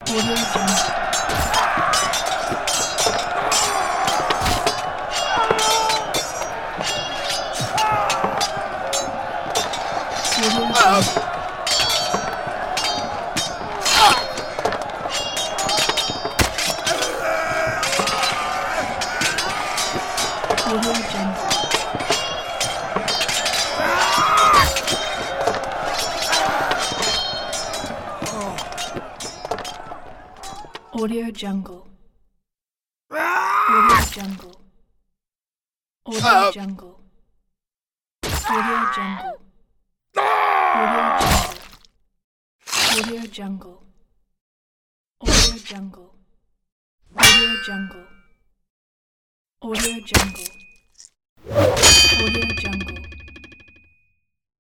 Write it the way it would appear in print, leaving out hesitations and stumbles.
Audio Jungle. Audio Jungle. Audio Jungle. Audio Jungle. Audio Jungle. Audio Jungle. Audio Jungle. Audio Jungle. Audio Jungle. Audio Jungle.